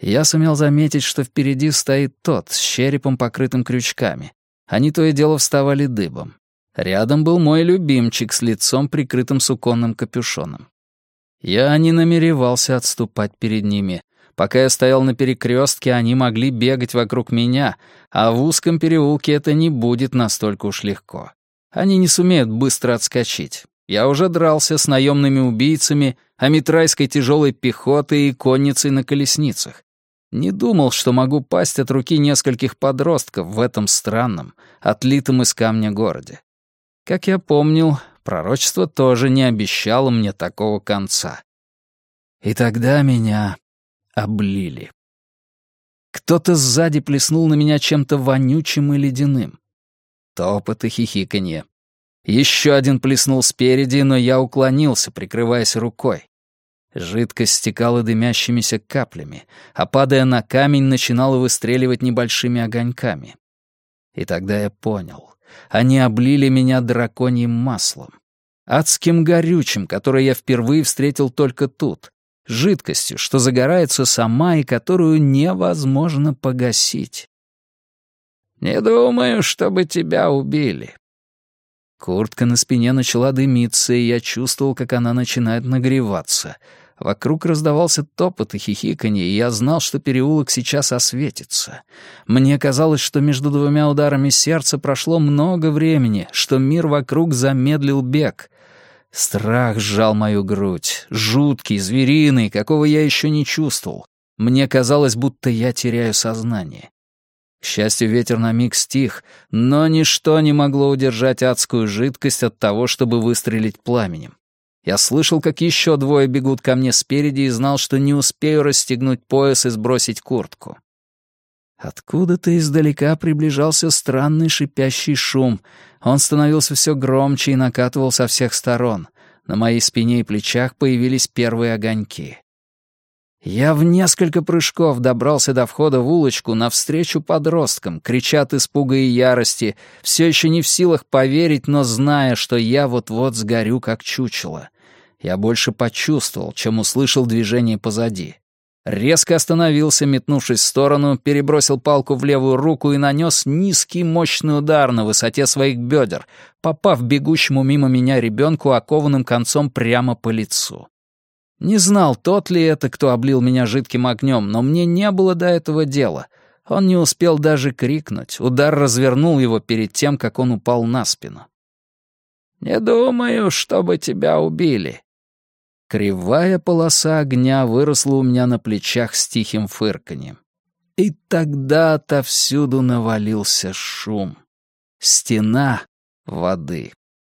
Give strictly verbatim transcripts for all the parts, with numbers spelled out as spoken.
Я сумел заметить, что впереди стоит тот, с черепом, покрытым крючками. Они то и дело вставали дыбом. Рядом был мой любимчик с лицом, прикрытым суконным капюшоном. Я не намеревался отступать перед ними. Пока я стоял на перекрестке, они могли бегать вокруг меня, а в узком переулке это не будет настолько уж легко. Они не сумеют быстро отскочить. Я уже дрался с наемными убийцами, амитрайской тяжелой пехотой и конницей на колесницах. Не думал, что могу пасть от руки нескольких подростков в этом странном, отлитом из камня городе. Как я помнил, пророчество тоже не обещало мне такого конца. И тогда меня облили. Кто-то сзади плеснул на меня чем-то вонючим и ледяным. Топот и хихиканье. Еще один плеснул спереди, но я уклонился, прикрываясь рукой. Жидкость стекала дымящимися каплями, а падая на камень, начинала выстреливать небольшими огоньками. И тогда я понял. Они облили меня драконьим маслом. Адским горючим, которое я впервые встретил только тут. Жидкостью, что загорается сама и которую невозможно погасить. «Не думаю, чтобы тебя убили». Куртка на спине начала дымиться, и я чувствовал, как она начинает нагреваться. Вокруг раздавался топот и хихиканье, и я знал, что переулок сейчас осветится. Мне казалось, что между двумя ударами сердца прошло много времени, что мир вокруг замедлил бег. Страх сжал мою грудь, жуткий, звериный, какого я еще не чувствовал. Мне казалось, будто я теряю сознание. К счастью, ветер на миг стих, но ничто не могло удержать адскую жидкость от того, чтобы выстрелить пламенем. Я слышал, как еще двое бегут ко мне спереди и знал, что не успею расстегнуть пояс и сбросить куртку. Откуда-то издалека приближался странный шипящий шум. Он становился все громче и накатывал со всех сторон. На моей спине и плечах появились первые огоньки. Я в несколько прыжков добрался до входа в улочку навстречу подросткам, крича от испуга и ярости, все еще не в силах поверить, но зная, что я вот-вот сгорю, как чучело. Я больше почувствовал, чем услышал движение позади. Резко остановился, метнувшись в сторону, перебросил палку в левую руку и нанес низкий мощный удар на высоте своих бедер, попав бегущему мимо меня ребенку окованным концом прямо по лицу. Не знал, тот ли это, кто облил меня жидким огнем, но мне не было до этого дела. Он не успел даже крикнуть, удар развернул его перед тем, как он упал на спину. «Не думаю, чтобы тебя убили». Кривая полоса огня выросла у меня на плечах с тихим фырканьем. И тогда отовсюду навалился шум. Стена воды.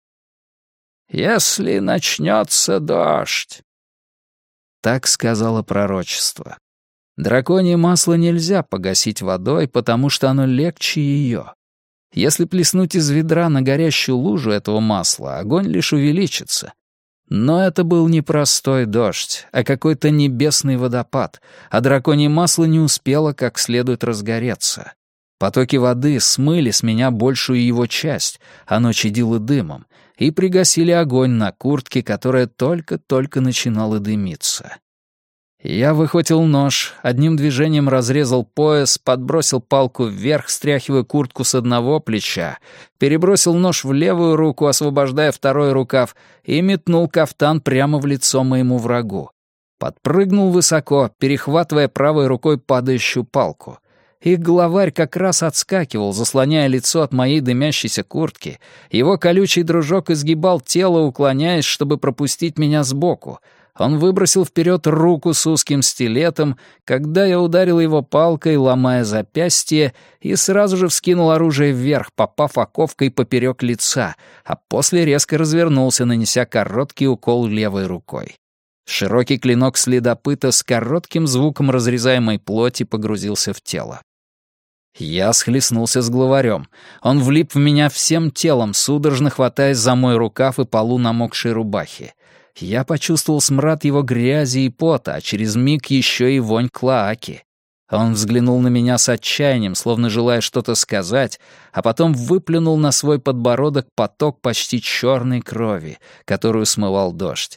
«Если начнется дождь». Так сказала пророчество. Драконье масло нельзя погасить водой, потому что оно легче ее. Если плеснуть из ведра на горящую лужу этого масла, огонь лишь увеличится. Но это был не простой дождь, а какой-то небесный водопад, а драконье масло не успело как следует разгореться. Потоки воды смыли с меня большую его часть, оно чадило дымом, и пригасили огонь на куртке, которая только-только начинала дымиться. Я выхватил нож, одним движением разрезал пояс, подбросил палку вверх, стряхивая куртку с одного плеча, перебросил нож в левую руку, освобождая второй рукав, и метнул кафтан прямо в лицо моему врагу. Подпрыгнул высоко, перехватывая правой рукой падающую палку. Их главарь как раз отскакивал, заслоняя лицо от моей дымящейся куртки. Его колючий дружок изгибал тело, уклоняясь, чтобы пропустить меня сбоку. Он выбросил вперед руку с узким стилетом, когда я ударил его палкой, ломая запястье, и сразу же вскинул оружие вверх, попав оковкой поперек лица, а после резко развернулся, нанеся короткий укол левой рукой. Широкий клинок следопыта с коротким звуком разрезаемой плоти погрузился в тело. Я схлестнулся с главарем. Он влип в меня всем телом, судорожно хватаясь за мой рукав и полу намокшей рубахи. Я почувствовал смрад его грязи и пота, а через миг еще и вонь клоаки. Он взглянул на меня с отчаянием, словно желая что-то сказать, а потом выплюнул на свой подбородок поток почти черной крови, которую смывал дождь.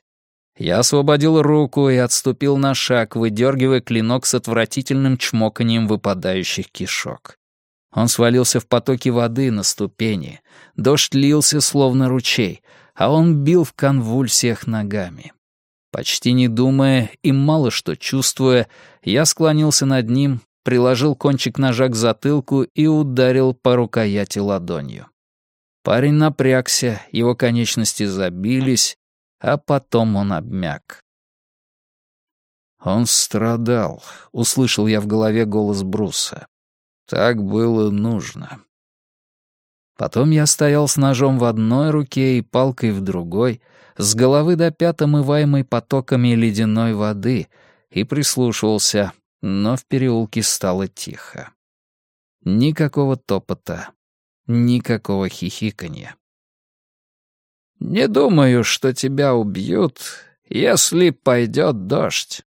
Я освободил руку и отступил на шаг, выдергивая клинок с отвратительным чмоканием выпадающих кишок. Он свалился в потоке воды на ступени. Дождь лился, словно ручей, а он бил в конвульсиях ногами. Почти не думая и мало что чувствуя, я склонился над ним, приложил кончик ножа к затылку и ударил по рукояти ладонью. Парень напрягся, его конечности забились, а потом он обмяк. «Он страдал», — услышал я в голове голос Бруса. «Так было нужно». Потом я стоял с ножом в одной руке и палкой в другой, с головы до пят омываемой потоками ледяной воды, и прислушивался, но в переулке стало тихо. Никакого топота, никакого хихиканья. «Не думаю, что тебя убьют, если пойдет дождь».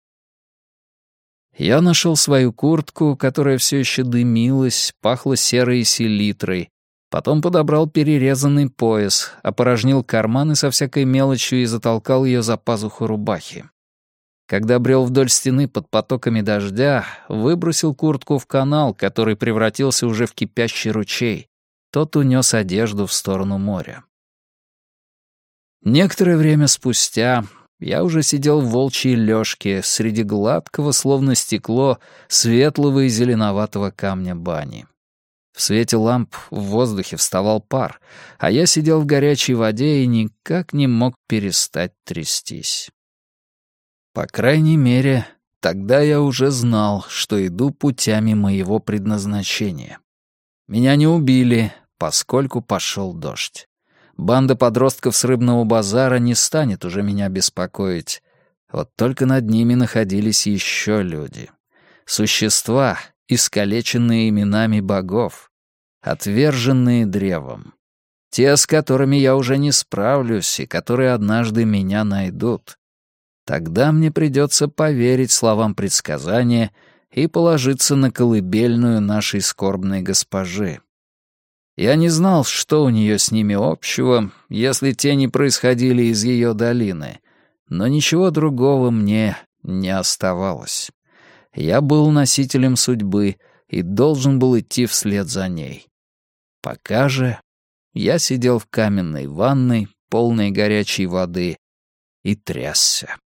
Я нашел свою куртку, которая все еще дымилась, пахла серой селитрой, потом подобрал перерезанный пояс, опорожнил карманы со всякой мелочью и затолкал ее за пазуху рубахи. Когда брел вдоль стены под потоками дождя, выбросил куртку в канал, который превратился уже в кипящий ручей. Тот унес одежду в сторону моря. Некоторое время спустя я уже сидел в волчьей лёжке среди гладкого, словно стекло, светлого и зеленоватого камня бани. В свете ламп в воздухе вставал пар, а я сидел в горячей воде и никак не мог перестать трястись. По крайней мере, тогда я уже знал, что иду путями моего предназначения. Меня не убили, поскольку пошел дождь. Банда подростков с рыбного базара не станет уже меня беспокоить. Вот только над ними находились еще люди. Существа, искалеченные именами богов, отверженные древом. Те, с которыми я уже не справлюсь и которые однажды меня найдут. Тогда мне придется поверить словам предсказания и положиться на колыбельную нашей скорбной госпожи. Я не знал, что у нее с ними общего, если те не происходили из ее долины, но ничего другого мне не оставалось. Я был носителем судьбы и должен был идти вслед за ней. Пока же я сидел в каменной ванной, полной горячей воды, и трясся.